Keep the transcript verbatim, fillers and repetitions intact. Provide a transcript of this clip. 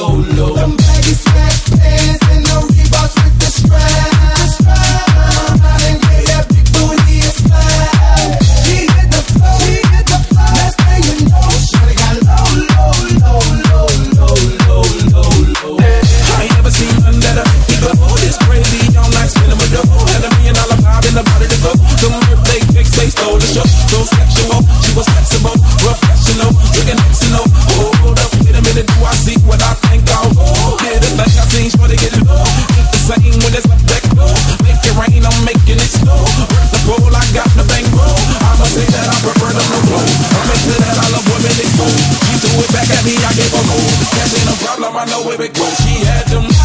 low, low. Them baggy sweatpants and the Reeboks with the straps. And yeah, that big booty is flat. She hit the floor, she hit the floor. Next thing you know, shawty got low, low, low, low, low, low, low, low. I ain't never seen none better. He go, oh, this crazy, I'm like spinning with dough. Had a million dollar vibe in the body to go. The birthday cakes, they stole the show. So sexual, she was flexible, professional, drinking Xano. Oh, hold up, wait a minute, do I see what I think I'll go? Yeah, the thing I seen, sure they get low. It's the same when it's left back low. Make it rain, I'm making it snow. Work the pole, I got the bang roll. I'ma say that I prefer the no flow. I'm into that, I love women exposed. She threw it back at me, I gave her gold. Cash ain't a problem, I know where it goes. She had them